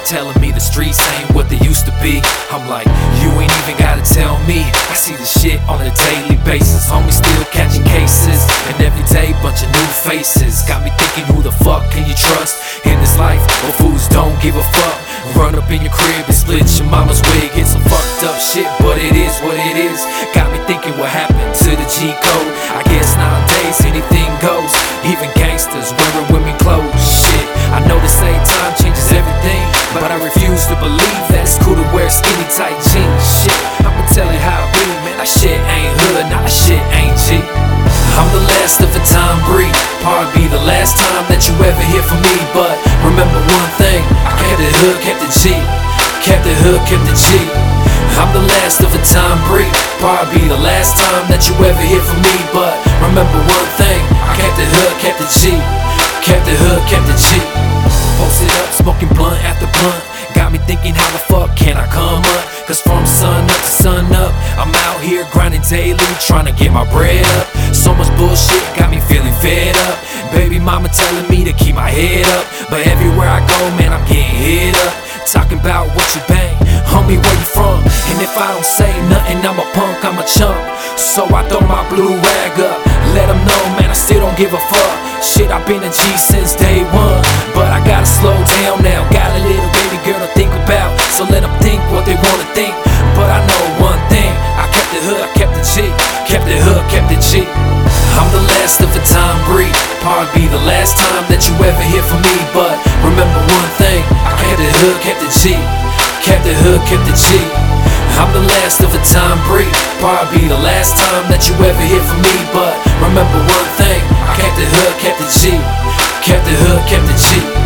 telling me the streets ain't what they used to be. I'm like, you ain't even gotta tell me. I see the shit on a daily basis. Homies still catching cases, and every day bunch of new faces. Got me thinking, who the fuck can you trust in this life? Or fools don't give a fuck. Run up in your crib and split your mama's wig. It's some fucked up shit, but it is what it is. Got me thinking, what happened to the G code? I guess nowadays anything goes, even gangsters wearing women clothes. Shit, I know they say time changes everything, but I refuse to believe that it's cool to wear skinny tight jeans. Shit, I'ma tell you how I be, man. That shit ain't hood, nah, that shit ain't G. I'm the last of a time breed. Probably be the last time that you ever hear from me. But remember one thing, I kept the hood, kept the G. Kept the hood, kept the G. I'm the last of a time breed. Probably be the last time that you ever hear from me. But remember one thing, I kept the hood, kept the G. Kept the hood, kept the G. Posted up, smoking blunt after blunt. Got me thinking, how the fuck can I come up? Cause from sun up to sun up, I'm out here grinding daily, trying to get my bread up. So much bullshit got me feeling fed up. Baby mama telling me to keep my head up, but everywhere I go, man, I'm getting hit up. Talking about what you bang, homie, where you from? And if I don't say nothing, I'm a punk, I'm a chump. So I throw my blue rag up, let them know, man, I still don't give a fuck. Shit, I've been a G since day one, but I gotta slow down now. Got a little baby girl to think about, so let them think what they wanna think. But I know one thing, I kept the hood, I kept the G. Kept the hood, kept the G. I'm the last of a time breed. Probably be the last time that you ever hear from me. But remember one thing, I kept the hood, kept the G. Kept the hood, kept the G. I'm the last of a time breed. Probably be the last time that you ever hear from me. But remember one thing, I kept the hood, kept the G. Kept the hood, kept the G.